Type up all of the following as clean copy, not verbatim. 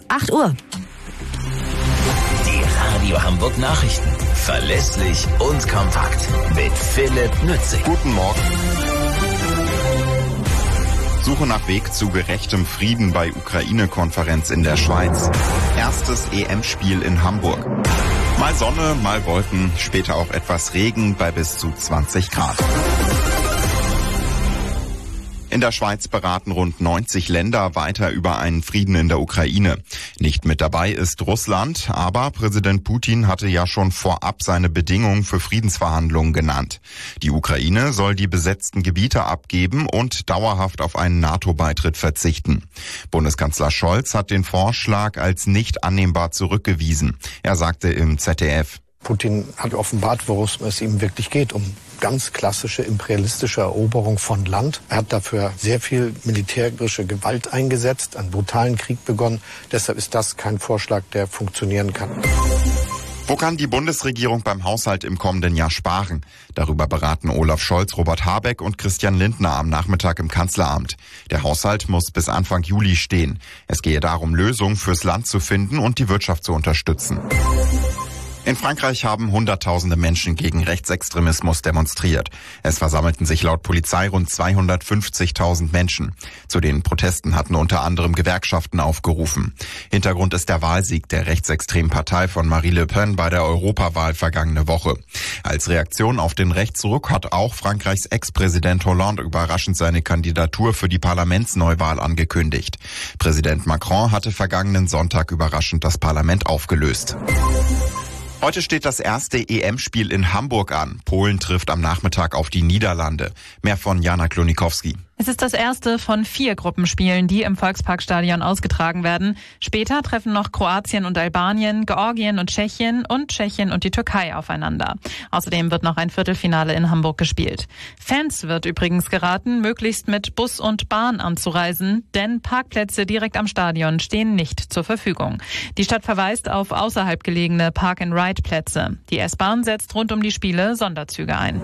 8 Uhr. Die Radio Hamburg Nachrichten. Verlässlich und kompakt. Mit Philipp Nützig. Guten Morgen. Suche nach Weg zu gerechtem Frieden bei Ukraine-Konferenz in der Schweiz. Erstes EM-Spiel in Hamburg. Mal Sonne, mal Wolken, später auch etwas Regen bei bis zu 20 Grad. In der Schweiz beraten rund 90 Länder weiter über einen Frieden in der Ukraine. Nicht mit dabei ist Russland, aber Präsident Putin hatte ja schon vorab seine Bedingungen für Friedensverhandlungen genannt. Die Ukraine soll die besetzten Gebiete abgeben und dauerhaft auf einen NATO-Beitritt verzichten. Bundeskanzler Scholz hat den Vorschlag als nicht annehmbar zurückgewiesen. Er sagte im ZDF: Putin hat offenbart, worum es ihm wirklich geht, um ganz klassische imperialistische Eroberung von Land. Er hat dafür sehr viel militärische Gewalt eingesetzt, einen brutalen Krieg begonnen. Deshalb ist das kein Vorschlag, der funktionieren kann. Wo kann die Bundesregierung beim Haushalt im kommenden Jahr sparen? Darüber beraten Olaf Scholz, Robert Habeck und Christian Lindner am Nachmittag im Kanzleramt. Der Haushalt muss bis Anfang Juli stehen. Es gehe darum, Lösungen fürs Land zu finden und die Wirtschaft zu unterstützen. In Frankreich haben Hunderttausende Menschen gegen Rechtsextremismus demonstriert. Es versammelten sich laut Polizei rund 250.000 Menschen. Zu den Protesten hatten unter anderem Gewerkschaften aufgerufen. Hintergrund ist der Wahlsieg der rechtsextremen Partei von Marine Le Pen bei der Europawahl vergangene Woche. Als Reaktion auf den Rechtsruck hat auch Frankreichs Ex-Präsident Hollande überraschend seine Kandidatur für die Parlamentsneuwahl angekündigt. Präsident Macron hatte vergangenen Sonntag überraschend das Parlament aufgelöst. Heute steht das erste EM-Spiel in Hamburg an. Polen trifft am Nachmittag auf die Niederlande. Mehr von Jana Klonikowski. Es ist das erste von 4 Gruppenspielen, die im Volksparkstadion ausgetragen werden. Später treffen noch Kroatien und Albanien, Georgien und Tschechien und die Türkei aufeinander. Außerdem wird noch ein Viertelfinale in Hamburg gespielt. Fans wird übrigens geraten, möglichst mit Bus und Bahn anzureisen, denn Parkplätze direkt am Stadion stehen nicht zur Verfügung. Die Stadt verweist auf außerhalb gelegene Park-and-Ride-Plätze. Die S-Bahn setzt rund um die Spiele Sonderzüge ein.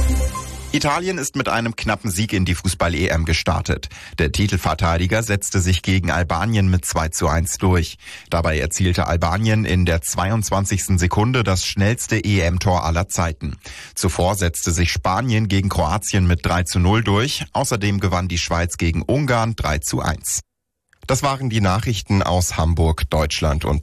Italien ist mit einem knappen Sieg in die Fußball-EM gestartet. Der Titelverteidiger setzte sich gegen Albanien mit 2:1 durch. Dabei erzielte Albanien in der 22. Sekunde das schnellste EM-Tor aller Zeiten. Zuvor setzte sich Spanien gegen Kroatien mit 3:0 durch. Außerdem gewann die Schweiz gegen Ungarn 3:1. Das waren die Nachrichten aus Hamburg, Deutschland und